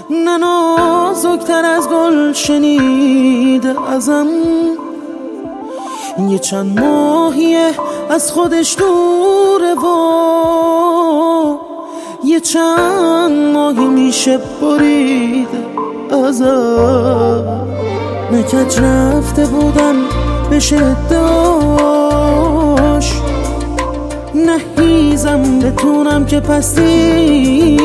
نه نازکتر از گل شنیده ازم. یه چند ماهیه از خودش دوره و یه چند ماهی میشه بریده ازم. نکج رفته بودم به شداش، نهیزم بتونم که پستی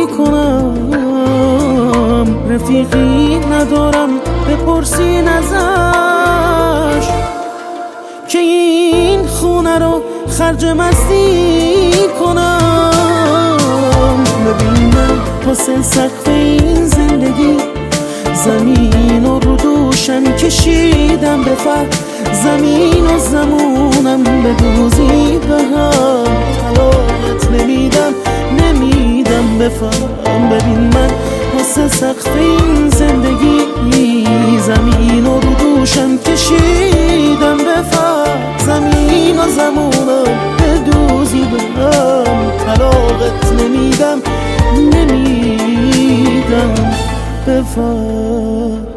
کنم. رفیقی ندارم بپرسین ازش که این خونه رو خرج مستی کنم. ببین من واسه سقف این زندگی زمین و رو دوشم کشیدم به فر. زمین و زمونم به دوزی به هم طلاقت نمیدم بفهم. ببین من واسه سقف این زندگی زمین و رو دوشم کشیدم به فر. زمین و زمونم به دوزی به هم طلاقت نمیدم بفهم.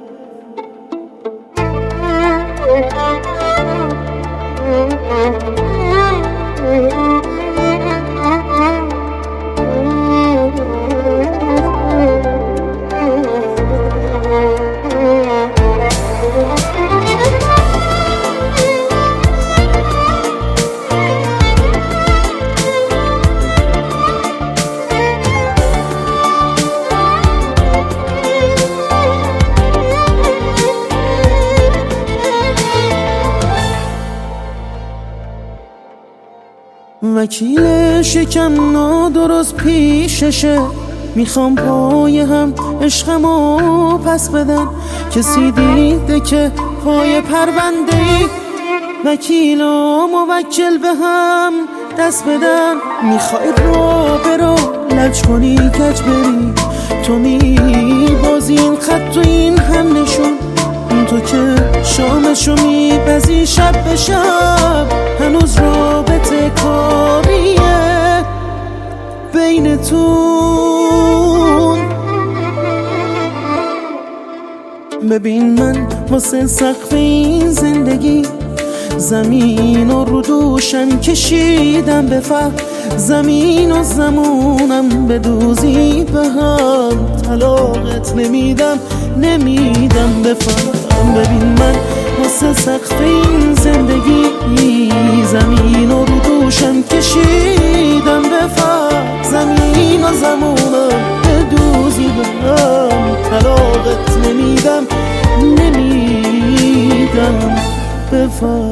وکیل شکم نادرست پیششه، میخوام پای هم عشقمو پس بدن. کسی دیده که پای پرونده ای وکیل و موکل به هم دست بدن. میخوای رو لج کنی کج بری، تو میبازی این خط و این هم نشون. تو که شامشو میپزی شب به شب، هنوز رابطه کاریه بینتون. ببین من واسه سقف این زندگی زمین و رو دوشم کشیدم به فر. زمین و زمونم به دوزی به هم طلاقت نمیدم بفهم. ببین من واسه سقف این زندگی زمین و رو دوشم کشیدم به فر. زمین و زمونم به دوزی به هم طلاقت نمیدم بفهم.